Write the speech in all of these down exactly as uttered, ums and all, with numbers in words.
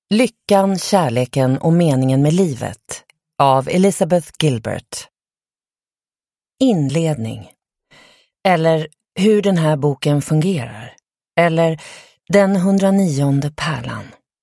Lyckan, kärleken och meningen med livet av Elizabeth Gilbert. Inledning. Eller hur den här boken fungerar. Eller den hundranionde pärlan.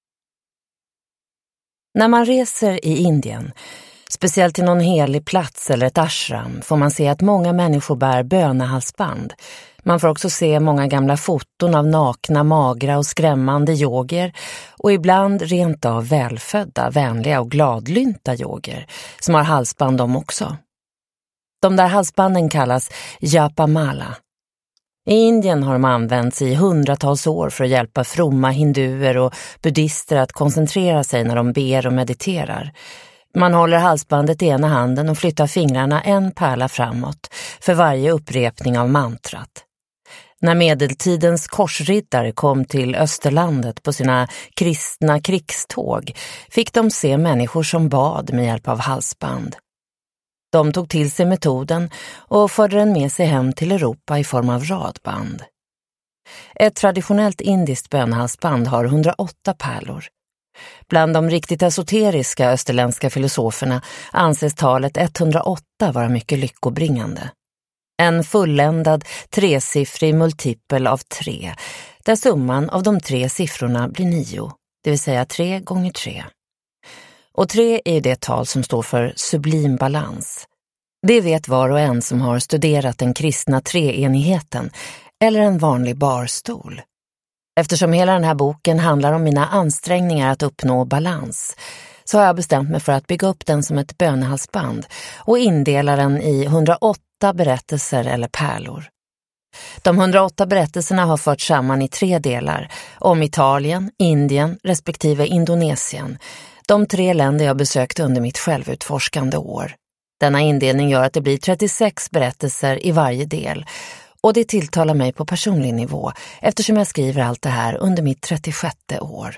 När man reser i Indien, speciellt till någon helig plats eller ett ashram, får man se att många människor bär bönehalsband. Man får också se många gamla foton av nakna, magra och skrämmande yoger och ibland rent av välfödda, vänliga och gladlynta yoger som har halsband de också. De där halsbanden kallas japamala. I Indien har de använts i hundratals år för att hjälpa fromma hinduer och buddhister att koncentrera sig när de ber och mediterar. Man håller halsbandet i ena handen och flyttar fingrarna en pärla framåt för varje upprepning av mantrat. När medeltidens korsriddare kom till Österlandet på sina kristna krigståg fick de se människor som bad med hjälp av halsband. De tog till sig metoden och förde den med sig hem till Europa i form av radband. Ett traditionellt indiskt bönhalsband har hundraåtta pärlor. Bland de riktigt esoteriska österländska filosoferna anses talet etthundraåtta vara mycket lyckobringande. En fulländad tresiffrig multipel av tre, där summan av de tre siffrorna blir nio, det vill säga tre gånger tre. Och tre är det tal som står för sublim balans. Det vet var och en som har studerat den kristna treenigheten eller en vanlig barstol. Eftersom hela den här boken handlar om mina ansträngningar att uppnå balans så har jag bestämt mig för att bygga upp den som ett bönehalsband och indela den i hundraåtta berättelser eller pärlor. De hundraåtta berättelserna har förts samman i tre delar om Italien, Indien respektive Indonesien, de tre länder jag besökt under mitt självutforskande år. Denna indelning gör att det blir trettiosex berättelser i varje del och det tilltalar mig på personlig nivå eftersom jag skriver allt det här under mitt trettiosjätte år.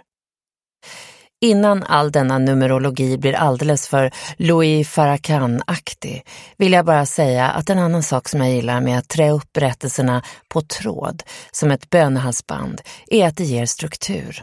Innan all denna numerologi blir alldeles för Louis Farrakhan-aktig vill jag bara säga att en annan sak som jag gillar med att trä upp berättelserna på tråd som ett bönehalsband är att det ger struktur.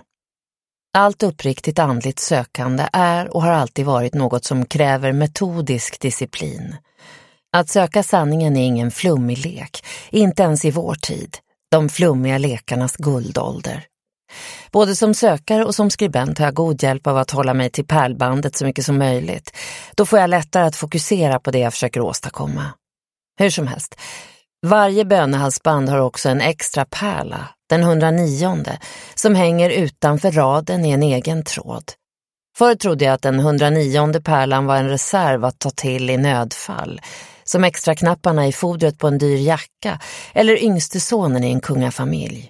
Allt uppriktigt andligt sökande är och har alltid varit något som kräver metodisk disciplin. Att söka sanningen är ingen flummig lek, inte ens i vår tid, de flummiga lekarnas guldålder. Både som sökare och som skribent har jag god hjälp av att hålla mig till pärlbandet så mycket som möjligt. Då får jag lättare att fokusera på det jag försöker åstadkomma. Hur som helst, varje bönehalsband har också en extra pärla, den hundranionde, som hänger utanför raden i en egen tråd. Förr trodde jag att den hundranionde pärlan var en reserv att ta till i nödfall, som extra knapparna i fodret på en dyr jacka eller yngste sonen i en kungafamilj.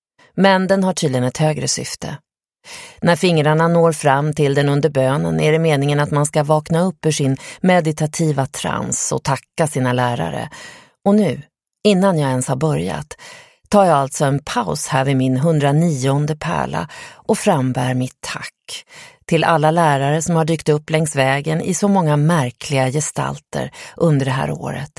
Men den har tydligen ett högre syfte. När fingrarna når fram till den under bönen är det meningen att man ska vakna upp ur sin meditativa trans och tacka sina lärare. Och nu, innan jag ens har börjat, tar jag alltså en paus här vid min hundranionde pärla och frambär mitt tack till alla lärare som har dykt upp längs vägen i så många märkliga gestalter under det här året.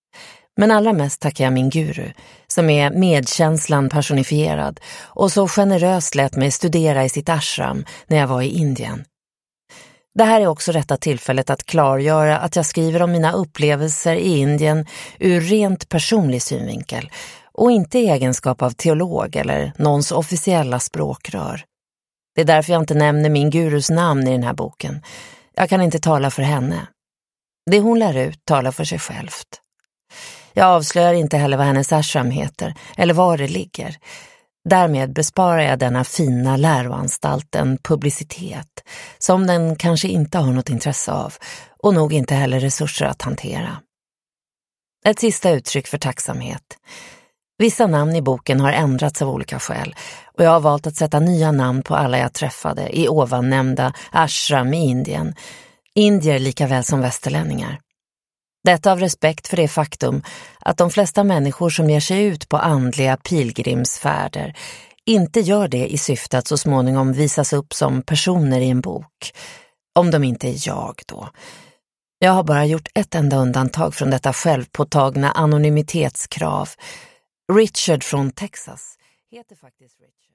Men allra mest tackar jag min guru, som är medkänslan personifierad och så generöst lät mig studera i sitt ashram när jag var i Indien. Det här är också rätta tillfället att klargöra att jag skriver om mina upplevelser i Indien ur rent personlig synvinkel och inte i egenskap av teolog eller någons officiella språkrör. Det är därför jag inte nämner min gurus namn i den här boken. Jag kan inte tala för henne. Det hon lär ut talar för sig självt. Jag avslöjar inte heller vad hennes ashram heter eller var det ligger. Därmed besparar jag denna fina läroanstalten publicitet som den kanske inte har något intresse av och nog inte heller resurser att hantera. Ett sista uttryck för tacksamhet. Vissa namn i boken har ändrats av olika skäl och jag har valt att sätta nya namn på alla jag träffade i ovannämnda ashram i Indien. Indier lika väl som västerlänningar. Detta av respekt för det faktum att de flesta människor som ger sig ut på andliga pilgrimsfärder inte gör det i syfte att så småningom visas upp som personer i en bok. Om de inte är jag då. Jag har bara gjort ett enda undantag från detta självpåtagna anonymitetskrav. Richard från Texas heter faktiskt Richard.